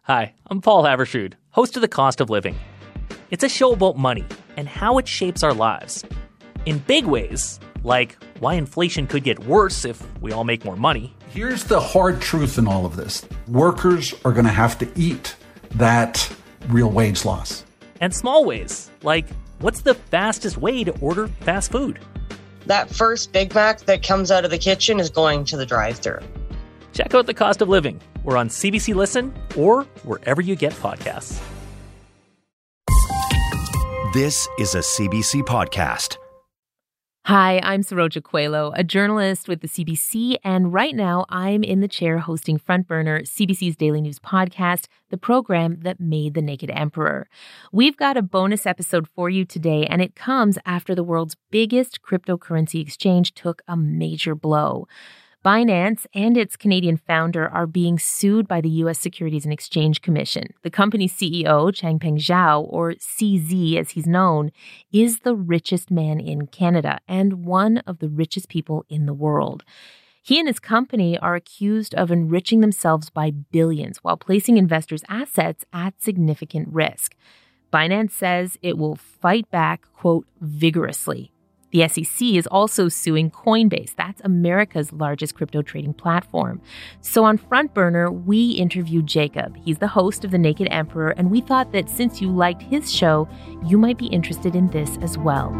Hi, I'm Paul Havershood, host of The Cost of Living. It's a show about money and how it shapes our lives. In big ways, like why inflation could get worse if we all make more money. Here's the hard truth in all of this. Workers are going to have to eat that real wage loss. And small ways, like what's the fastest way to order fast food? That first Big Mac that comes out of the kitchen is going to the drive-thru. Check out The Cost of Living. We're on CBC Listen or wherever you get podcasts. This is a CBC podcast. Hi, I'm Saroja Coelho, a journalist with the CBC, and right now I'm in the chair hosting Front Burner, CBC's daily news podcast, the program that made The Naked Emperor. We've got a bonus episode for you today, and it comes after the world's biggest cryptocurrency exchange took a major blow. Binance and its Canadian founder are being sued by the U.S. Securities and Exchange Commission. The company's CEO, Changpeng Zhao, or CZ as he's known, is the richest man in Canada and one of the richest people in the world. He and his company are accused of enriching themselves by billions while placing investors' assets at significant risk. Binance says it will fight back, quote, vigorously. The SEC is also suing Coinbase. That's America's largest crypto trading platform. So on Front Burner, we interviewed Jacob. He's the host of The Naked Emperor, and we thought that since you liked his show, you might be interested in this as well.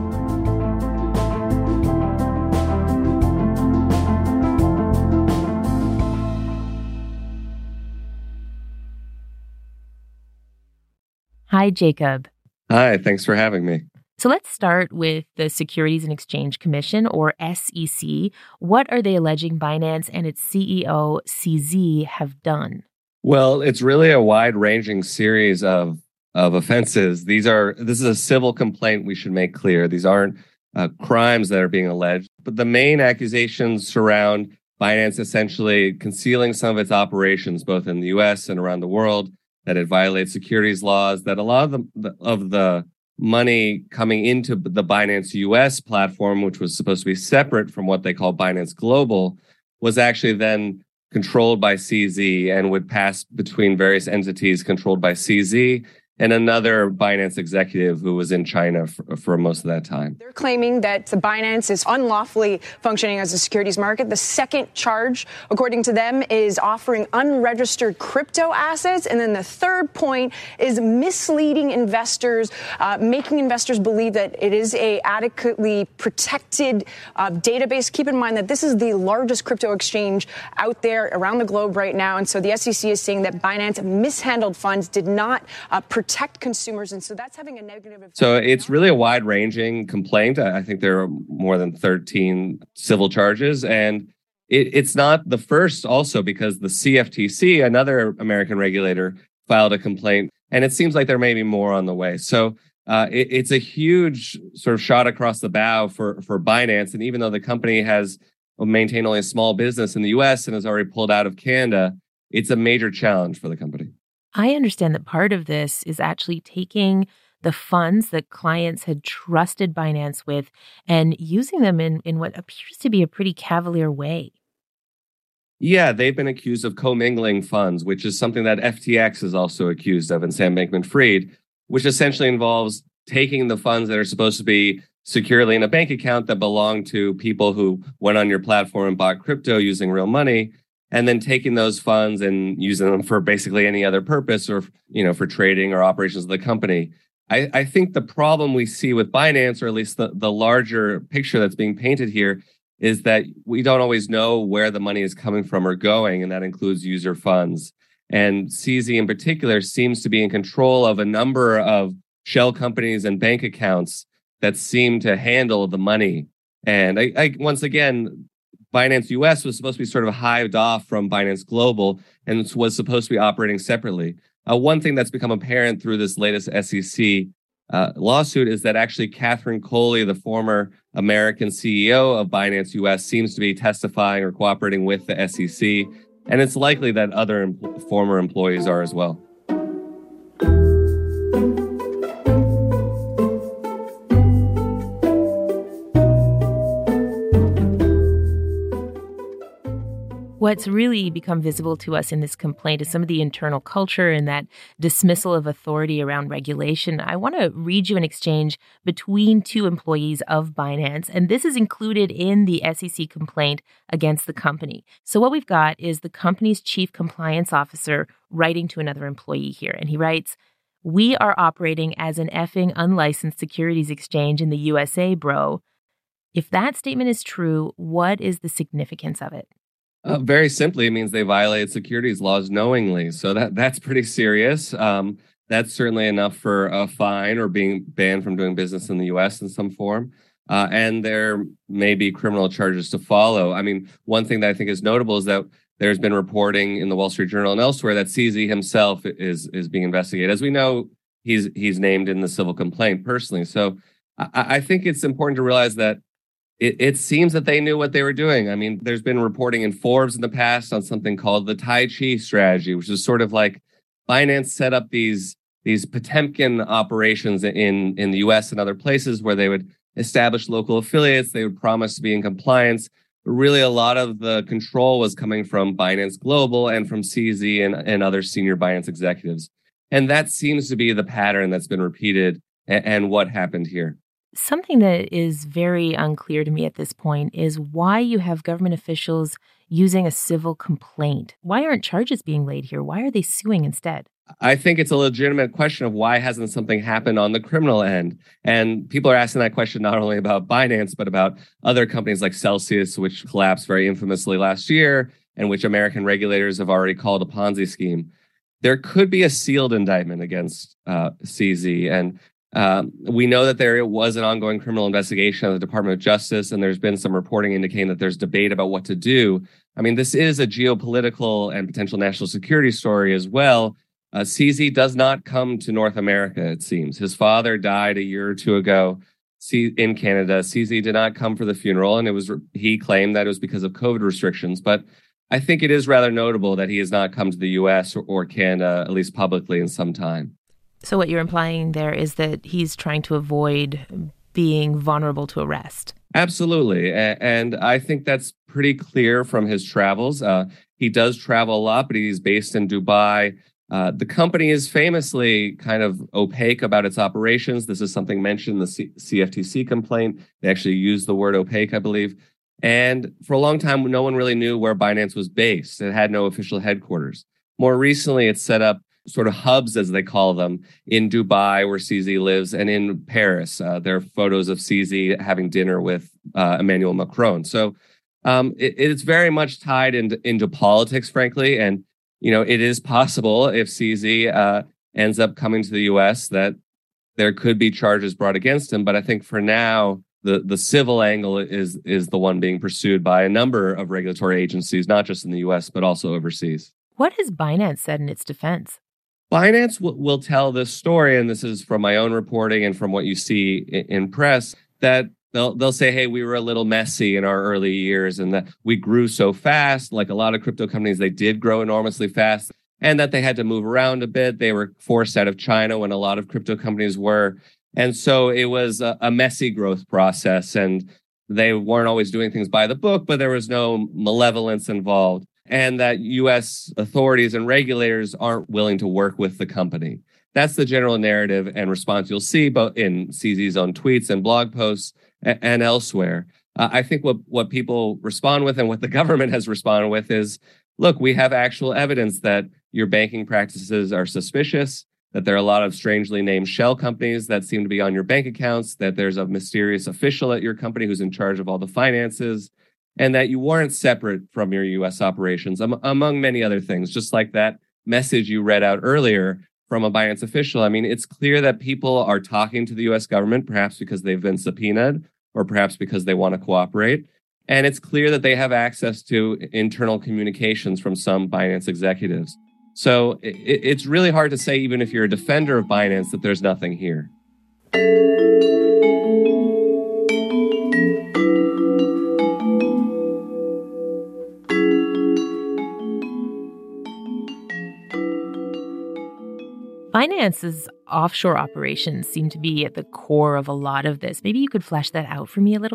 Hi, Jacob. Hi, thanks for having me. So let's start with the Securities and Exchange Commission, or SEC. What are they alleging Binance and its CEO, CZ, have done? Well, it's really a wide-ranging series of offenses. This is a civil complaint, we should make clear. These aren't crimes that are being alleged. But the main accusations surround Binance essentially concealing some of its operations, both in the U.S. and around the world, that it violates securities laws, that a lot of the money coming into the Binance US platform, which was supposed to be separate from what they call Binance Global, was actually then controlled by CZ and would pass between various entities controlled by CZ and another Binance executive who was in China for most of that time. They're claiming that the Binance is unlawfully functioning as a securities market. The second charge, according to them, is offering unregistered crypto assets. And then the third point is misleading investors, making investors believe that it is a adequately protected database. Keep in mind that this is the largest crypto exchange out there around the globe right now. And so the SEC is saying that Binance mishandled funds, did not protect consumers, and so that's having a negative effect. So it's really a wide-ranging complaint. I think there are more than 13 civil charges, and it's not the first also because the CFTC, another American regulator, filed a complaint, and it seems like there may be more on the way. So it's a huge sort of shot across the bow for Binance, and even though the company has maintained only a small business in the U.S. and has already pulled out of Canada, it's a major challenge for the company. I understand that part of this is actually taking the funds that clients had trusted Binance with and using them in what appears to be a pretty cavalier way. Yeah, they've been accused of commingling funds, which is something that FTX is also accused of, and Sam Bankman-Fried, which essentially involves taking the funds that are supposed to be securely in a bank account that belong to people who went on your platform and bought crypto using real money, and then taking those funds and using them for basically any other purpose or, for trading or operations of the company. I think the problem we see with Binance, or at least the larger picture that's being painted here, is that we don't always know where the money is coming from or going, and that includes user funds. And CZ in particular seems to be in control of a number of shell companies and bank accounts that seem to handle the money. And once again, Binance US was supposed to be sort of hived off from Binance Global and was supposed to be operating separately. One thing that's become apparent through this latest SEC lawsuit is that actually Catherine Coley, the former American CEO of Binance US, seems to be testifying or cooperating with the SEC. And it's likely that other former employees are as well. What's really become visible to us in this complaint is some of the internal culture and that dismissal of authority around regulation. I want to read you an exchange between two employees of Binance, and this is included in the SEC complaint against the company. So what we've got is the company's chief compliance officer writing to another employee here, and he writes, "We are operating as an effing unlicensed securities exchange in the USA, bro." If that statement is true, what is the significance of it? Very simply, it means they violated securities laws knowingly. So that's pretty serious. That's certainly enough for a fine or being banned from doing business in the U.S. in some form. And there may be criminal charges to follow. I mean, one thing that I think is notable is that there's been reporting in the Wall Street Journal and elsewhere that CZ himself is being investigated. As we know, he's named in the civil complaint personally. So I think it's important to realize that it seems that they knew what they were doing. I mean, there's been reporting in Forbes in the past on something called the Tai Chi strategy, which is sort of like Binance set up these Potemkin operations in the US and other places where they would establish local affiliates. They would promise to be in compliance. But really, a lot of the control was coming from Binance Global and from CZ and other senior Binance executives. And that seems to be the pattern that's been repeated and what happened here. Something that is very unclear to me at this point is why you have government officials using a civil complaint. Why aren't charges being laid here? Why are they suing instead? I think it's a legitimate question of why hasn't something happened on the criminal end? And people are asking that question not only about Binance, but about other companies like Celsius, which collapsed very infamously last year, and which American regulators have already called a Ponzi scheme. There could be a sealed indictment against CZ. And we know that there was an ongoing criminal investigation of the Department of Justice, and there's been some reporting indicating that there's debate about what to do. I mean, this is a geopolitical and potential national security story as well. CZ does not come to North America, it seems. His father died a year or two ago in Canada. CZ did not come for the funeral, and he claimed that it was because of COVID restrictions. But I think it is rather notable that he has not come to the U.S. or Canada, at least publicly, in some time. So what you're implying there is that he's trying to avoid being vulnerable to arrest. Absolutely. And I think that's pretty clear from his travels. He does travel a lot, but he's based in Dubai. The company is famously kind of opaque about its operations. This is something mentioned in the CFTC complaint. They actually used the word opaque, I believe. And for a long time, no one really knew where Binance was based. It had no official headquarters. More recently, it's set up sort of hubs, as they call them, in Dubai, where CZ lives, and in Paris. There are photos of CZ having dinner with Emmanuel Macron. So it's very much tied into politics, frankly. And, you know, it is possible if CZ ends up coming to the U.S. that there could be charges brought against him. But I think for now, the civil angle is the one being pursued by a number of regulatory agencies, not just in the U.S., but also overseas. What has Binance said in its defense? Binance will tell this story, and this is from my own reporting and from what you see in press, that they'll say, hey, we were a little messy in our early years and that we grew so fast. Like a lot of crypto companies, they did grow enormously fast, and that they had to move around a bit. They were forced out of China when a lot of crypto companies were. And so it was a messy growth process, and they weren't always doing things by the book, but there was no malevolence involved. And that U.S. authorities and regulators aren't willing to work with the company. That's the general narrative and response you'll see both in CZ's own tweets and blog posts and elsewhere. I think what people respond with and what the government has responded with is, look, we have actual evidence that your banking practices are suspicious, that there are a lot of strangely named shell companies that seem to be on your bank accounts, that there's a mysterious official at your company who's in charge of all the finances, and that you weren't separate from your U.S. operations, among many other things, just like that message you read out earlier from a Binance official. I mean, it's clear that people are talking to the U.S. government, perhaps because they've been subpoenaed or perhaps because they want to cooperate. And it's clear that they have access to internal communications from some Binance executives. So it's really hard to say, even if you're a defender of Binance, that there's nothing here. Binance's offshore operations seem to be at the core of a lot of this. Maybe you could flesh that out for me a little bit.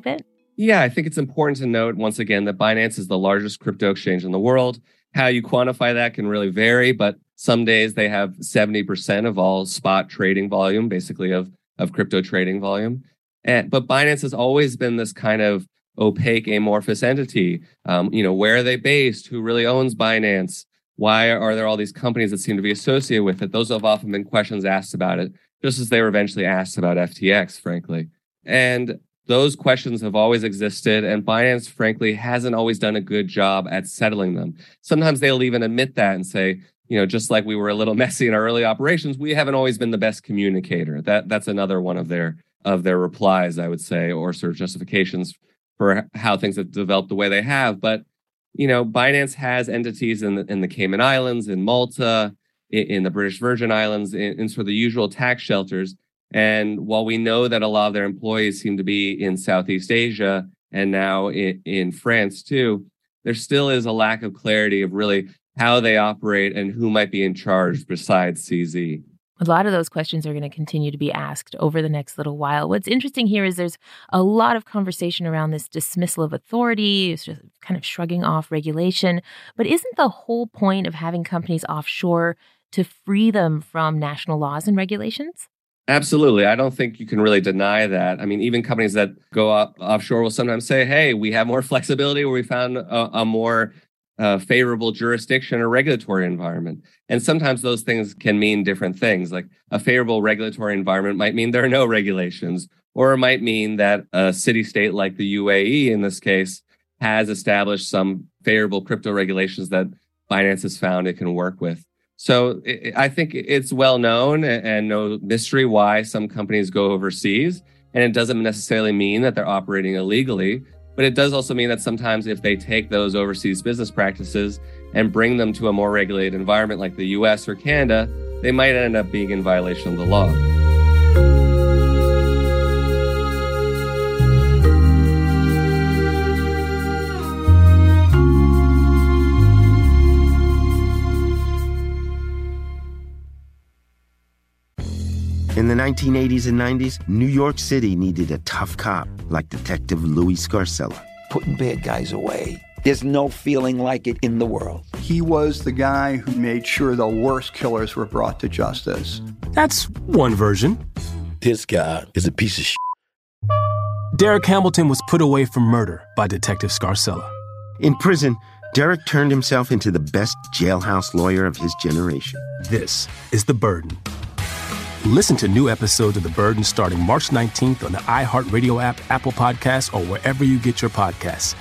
Yeah, I think it's important to note once again that Binance is the largest crypto exchange in the world. How you quantify that can really vary, but some days they have 70% of all spot trading volume, basically of crypto trading volume. But Binance has always been this kind of opaque, amorphous entity. Where are they based? Who really owns Binance? Why are there all these companies that seem to be associated with it? Those have often been questions asked about it, just as they were eventually asked about FTX, frankly. And those questions have always existed, and Binance, frankly, hasn't always done a good job at settling them. Sometimes they'll even admit that and say, just like we were a little messy in our early operations, we haven't always been the best communicator. That's another one of their replies, I would say, or sort of justifications for how things have developed the way they have. But Binance has entities in the Cayman Islands, in Malta, in the British Virgin Islands, in sort of the usual tax shelters. And while we know that a lot of their employees seem to be in Southeast Asia and now in France too, there still is a lack of clarity of really how they operate and who might be in charge besides CZ. A lot of those questions are going to continue to be asked over the next little while. What's interesting here is there's a lot of conversation around this dismissal of authority, it's just kind of shrugging off regulation. But isn't the whole point of having companies offshore to free them from national laws and regulations? Absolutely. I don't think you can really deny that. I mean, even companies that go offshore will sometimes say, hey, we have more flexibility, or we found a more favorable jurisdiction or regulatory environment. And sometimes those things can mean different things. Like a favorable regulatory environment might mean there are no regulations, or it might mean that a city-state like the UAE, in this case, has established some favorable crypto regulations that Binance has found it can work with. So I think it's well known and no mystery why some companies go overseas. And it doesn't necessarily mean that they're operating illegally, but it does also mean that sometimes if they take those overseas business practices and bring them to a more regulated environment like the US or Canada, they might end up being in violation of the law. In the 1980s and 90s, New York City needed a tough cop like Detective Louis Scarcella. Putting bad guys away. There's no feeling like it in the world. He was the guy who made sure the worst killers were brought to justice. That's one version. This guy is a piece of shit. Derek Hamilton was put away for murder by Detective Scarcella. In prison, Derek turned himself into the best jailhouse lawyer of his generation. This is The Burden. Listen to new episodes of The Burden starting March 19th on the iHeartRadio app, Apple Podcasts, or wherever you get your podcasts.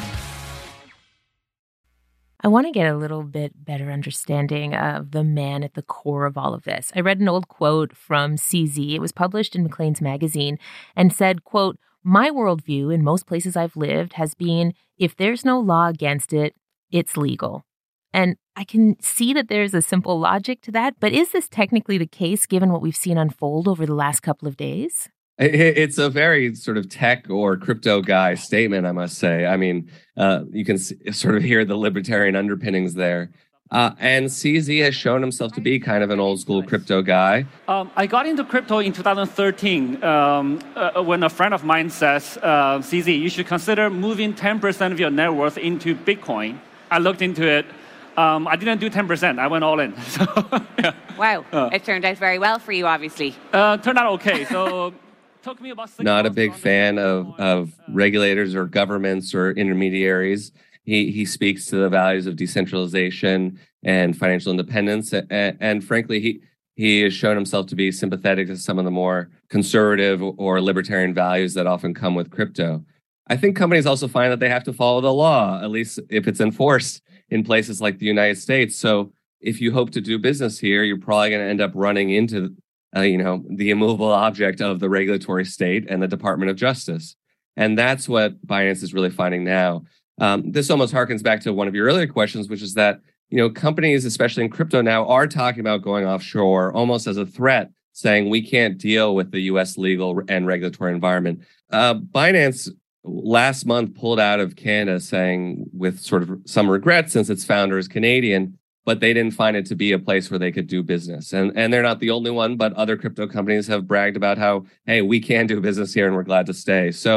I want to get a little bit better understanding of the man at the core of all of this. I read an old quote from CZ. It was published in Maclean's magazine and said, quote, "My worldview in most places I've lived has been, if there's no law against it, it's legal." And I can see that there's a simple logic to that, but is this technically the case given what we've seen unfold over the last couple of days? It's a very sort of tech or crypto guy statement, I must say. I mean, you can sort of hear the libertarian underpinnings there. And CZ has shown himself to be kind of an old school crypto guy. I got into crypto in 2013 when a friend of mine says, CZ, you should consider moving 10% of your net worth into Bitcoin. I looked into it. I didn't do 10%. I went all in. So, yeah. Wow. It turned out very well for you, obviously. Turned out okay. So took me about 6 Not months a big fan of regulators or governments or intermediaries. He speaks to the values of decentralization and financial independence. And frankly, he has shown himself to be sympathetic to some of the more conservative or libertarian values that often come with crypto. I think companies also find that they have to follow the law, at least if it's enforced in places like the United States. So if you hope to do business here, you're probably going to end up running into, the immovable object of the regulatory state and the Department of Justice. And that's what Binance is really finding now. This almost harkens back to one of your earlier questions, which is that, companies, especially in crypto now, are talking about going offshore almost as a threat, saying we can't deal with the U.S. legal and regulatory environment. Binance last month pulled out of Canada, saying with sort of some regret since its founder is Canadian, but they didn't find it to be a place where they could do business. And they're not the only one, but other crypto companies have bragged about how, hey, we can do business here and we're glad to stay. So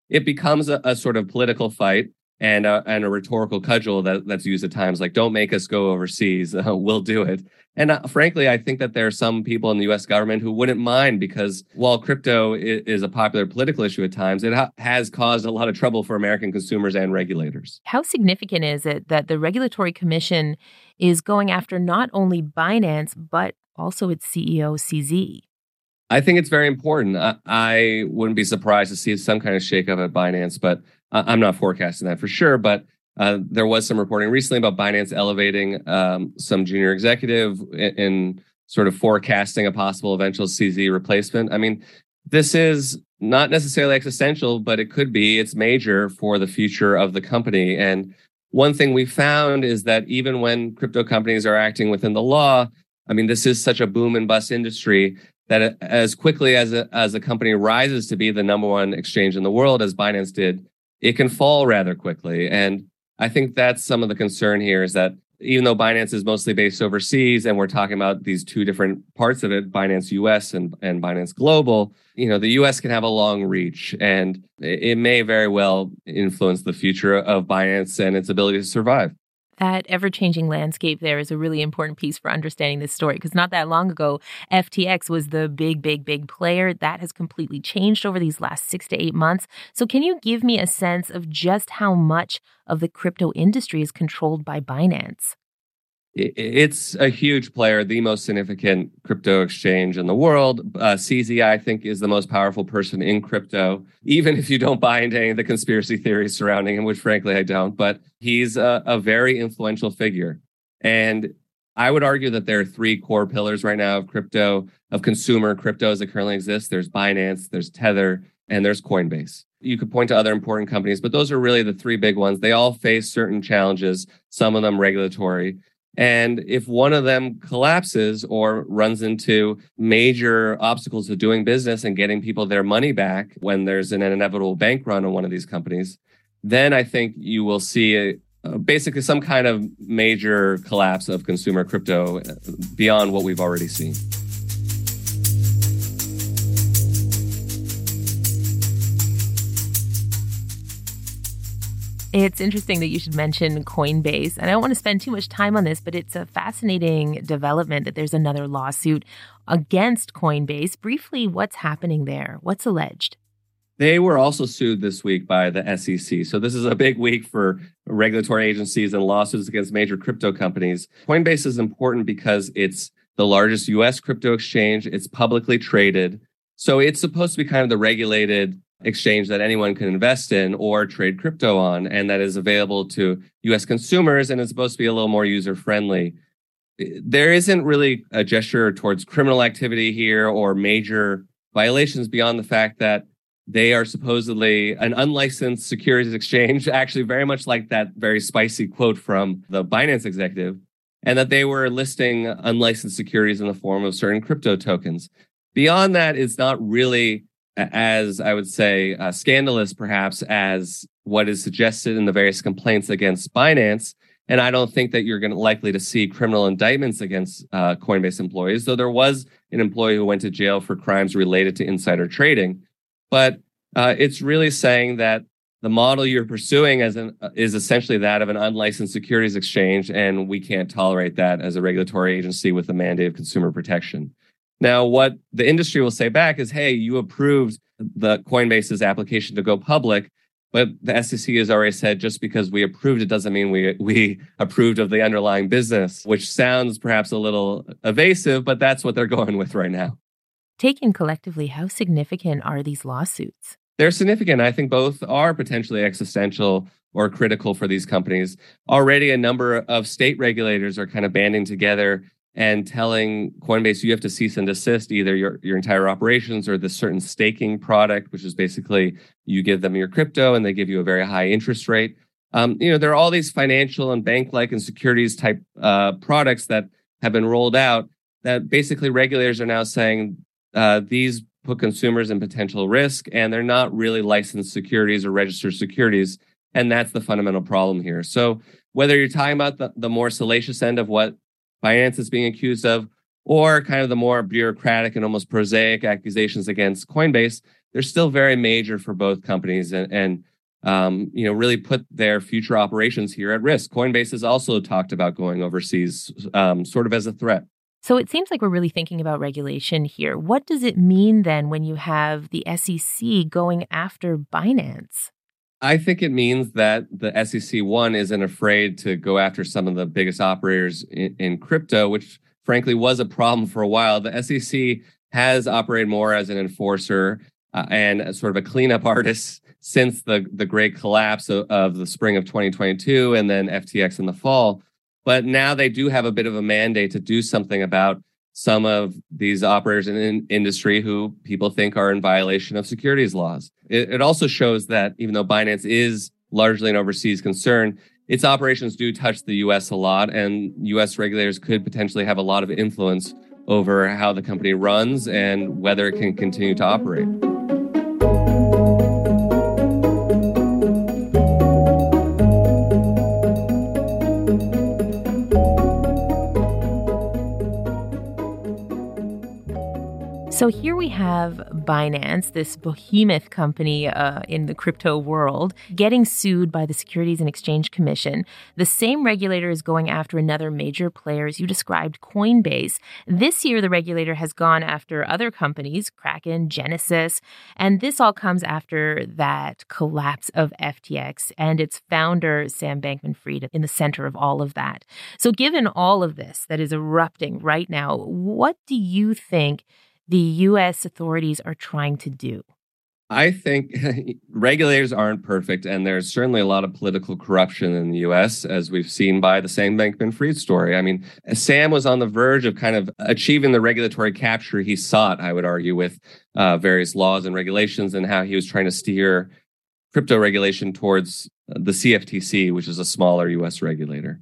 it becomes a sort of political fight and a rhetorical cudgel that's used at times, like, don't make us go overseas, we'll do it. And frankly, I think that there are some people in the U.S. government who wouldn't mind, because while crypto is a popular political issue at times, it has caused a lot of trouble for American consumers and regulators. How significant is it that the Regulatory Commission is going after not only Binance, but also its CEO, CZ? I think it's very important. I wouldn't be surprised to see some kind of shakeup at Binance, but I'm not forecasting that for sure. But there was some reporting recently about Binance elevating some junior executive in sort of forecasting a possible eventual CZ replacement. I mean, this is not necessarily existential, but it could be. It's major for the future of the company. And one thing we found is that even when crypto companies are acting within the law, I mean, this is such a boom and bust industry that as quickly as a company rises to be the number one exchange in the world, as Binance did, it can fall rather quickly. And I think that's some of the concern here, is that even though Binance is mostly based overseas, and we're talking about these two different parts of it, Binance US and Binance Global, the US can have a long reach, and it may very well influence the future of Binance and its ability to survive. That ever-changing landscape there is a really important piece for understanding this story, because not that long ago, FTX was the big player. That has completely changed over these last 6 to 8 months. So can you give me a sense of just how much of the crypto industry is controlled by Binance? It's a huge player, the most significant crypto exchange in the world. CZ, I think, is the most powerful person in crypto, even if you don't buy into any of the conspiracy theories surrounding him, which frankly I don't. But he's a very influential figure. And I would argue that there are three core pillars right now of crypto, of consumer crypto as it currently exists. There's Binance, there's Tether, and there's Coinbase. You could point to other important companies, but those are really the three big ones. They all face certain challenges, some of them regulatory. And if one of them collapses or runs into major obstacles to doing business and getting people their money back when there's an inevitable bank run on one of these companies, then I think you will see basically some kind of major collapse of consumer crypto beyond what we've already seen. It's interesting that you should mention Coinbase. And I don't want to spend too much time on this, but it's a fascinating development that there's another lawsuit against Coinbase. Briefly, what's happening there? What's alleged? They were also sued this week by the SEC. So this is a big week for regulatory agencies and lawsuits against major crypto companies. Coinbase is important because it's the largest U.S. crypto exchange. It's publicly traded. So it's supposed to be kind of the regulated exchange that anyone can invest in or trade crypto on, and that is available to U.S. consumers, and is supposed to be a little more user-friendly. There isn't really a gesture towards criminal activity here or major violations beyond the fact that they are supposedly an unlicensed securities exchange, actually very much like that very spicy quote from the Binance executive, and that they were listing unlicensed securities in the form of certain crypto tokens. Beyond that, it's not really as, I would say, scandalous perhaps as what is suggested in the various complaints against Binance. And I don't think that you're likely to see criminal indictments against Coinbase employees, though there was an employee who went to jail for crimes related to insider trading. But it's really saying that the model you're pursuing is essentially that of an unlicensed securities exchange, and we can't tolerate that as a regulatory agency with a mandate of consumer protection. Now, what the industry will say back is, hey, you approved the Coinbase's application to go public, but the SEC has already said just because we approved it doesn't mean we approved of the underlying business, which sounds perhaps a little evasive, but that's what they're going with right now. Taken collectively, how significant are these lawsuits? They're significant. I think both are potentially existential or critical for these companies. Already a number of state regulators are kind of banding together and telling Coinbase, you have to cease and desist either your entire operations or this certain staking product, which is basically you give them your crypto and they give you a very high interest rate. There are all these financial and bank-like and securities type products that have been rolled out that basically regulators are now saying these put consumers in potential risk, and they're not really licensed securities or registered securities. And that's the fundamental problem here. So whether you're talking about the more salacious end of what Binance is being accused of, or kind of the more bureaucratic and almost prosaic accusations against Coinbase, they're still very major for both companies and really put their future operations here at risk. Coinbase has also talked about going overseas, sort of as a threat. So it seems like we're really thinking about regulation here. What does it mean then when you have the SEC going after Binance? I think it means that the SEC, one, isn't afraid to go after some of the biggest operators in crypto, which frankly was a problem for a while. The SEC has operated more as an enforcer and sort of a cleanup artist since the great collapse of the spring of 2022 and then FTX in the fall. But now they do have a bit of a mandate to do something about some of these operators in industry who people think are in violation of securities laws. It also shows that even though Binance is largely an overseas concern, its operations do touch the U.S. a lot, and U.S. regulators could potentially have a lot of influence over how the company runs and whether it can continue to operate. So here we have Binance, this behemoth company in the crypto world, getting sued by the Securities and Exchange Commission. The same regulator is going after another major player, as you described, Coinbase. This year, the regulator has gone after other companies, Kraken, Genesis, and this all comes after that collapse of FTX and its founder, Sam Bankman-Fried, in the center of all of that. So given all of this that is erupting right now, what do you think the U.S. authorities are trying to do? I think regulators aren't perfect, and there's certainly a lot of political corruption in the U.S., as we've seen by the Sam Bankman-Fried story. I mean, Sam was on the verge of kind of achieving the regulatory capture he sought, I would argue, with various laws and regulations and how he was trying to steer crypto regulation towards the CFTC, which is a smaller U.S. regulator.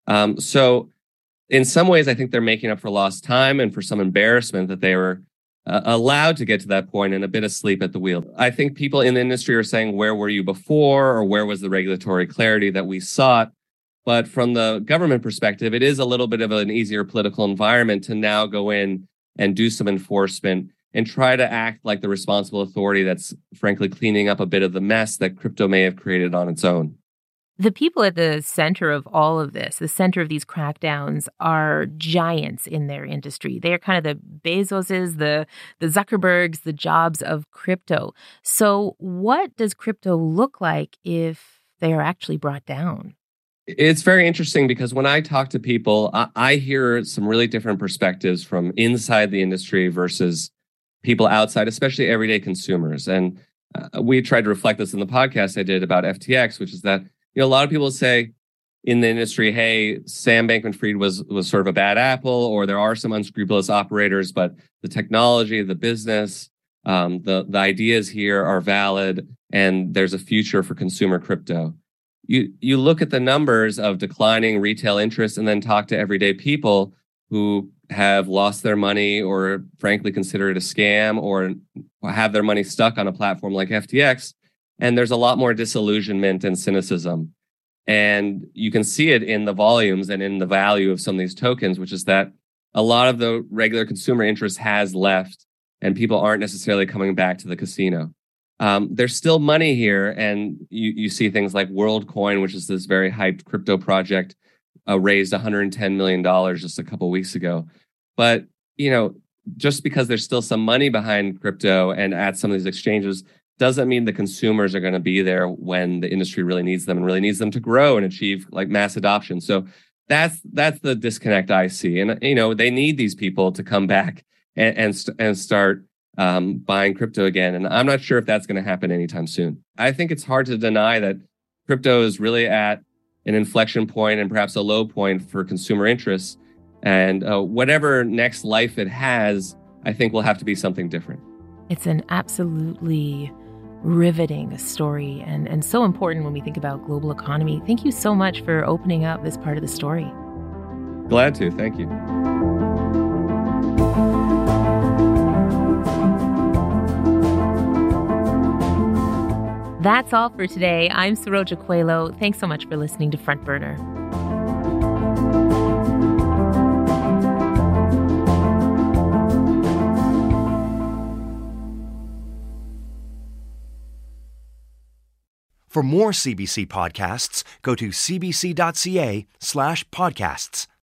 So in some ways, I think they're making up for lost time and for some embarrassment that they were allowed to get to that point and a bit of sleep at the wheel. I think people in the industry are saying, where were you before, or where was the regulatory clarity that we sought? But from the government perspective, it is a little bit of an easier political environment to now go in and do some enforcement and try to act like the responsible authority that's frankly cleaning up a bit of the mess that crypto may have created on its own. The people at the center of all of this, the center of these crackdowns, are giants in their industry. They are kind of the Bezoses, the Zuckerbergs, the Jobs of crypto. So what does crypto look like if they are actually brought down? It's very interesting because when I talk to people, I hear some really different perspectives from inside the industry versus people outside, especially everyday consumers. And we tried to reflect this in the podcast I did about FTX, which is that a lot of people say in the industry, hey, Sam Bankman-Fried was sort of a bad apple, or there are some unscrupulous operators, but the technology, the business, the ideas here are valid, and there's a future for consumer crypto. You look at the numbers of declining retail interest and then talk to everyday people who have lost their money or frankly consider it a scam or have their money stuck on a platform like FTX. And there's a lot more disillusionment and cynicism. And you can see it in the volumes and in the value of some of these tokens, which is that a lot of the regular consumer interest has left and people aren't necessarily coming back to the casino. There's still money here. And you see things like WorldCoin, which is this very hyped crypto project, raised $110 million just a couple of weeks ago. But, just because there's still some money behind crypto and at some of these exchanges doesn't mean the consumers are going to be there when the industry really needs them and really needs them to grow and achieve like mass adoption. So that's the disconnect I see. And, they need these people to come back and start buying crypto again. And I'm not sure if that's going to happen anytime soon. I think it's hard to deny that crypto is really at an inflection point and perhaps a low point for consumer interests. And whatever next life it has, I think will have to be something different. It's an absolutely riveting story and so important when we think about global economy. Thank you so much for opening up this part of the story. Glad to. Thank you. That's all for today. I'm Saroja Coelho. Thanks so much for listening to Front Burner. For more CBC podcasts, go to cbc.ca/podcasts.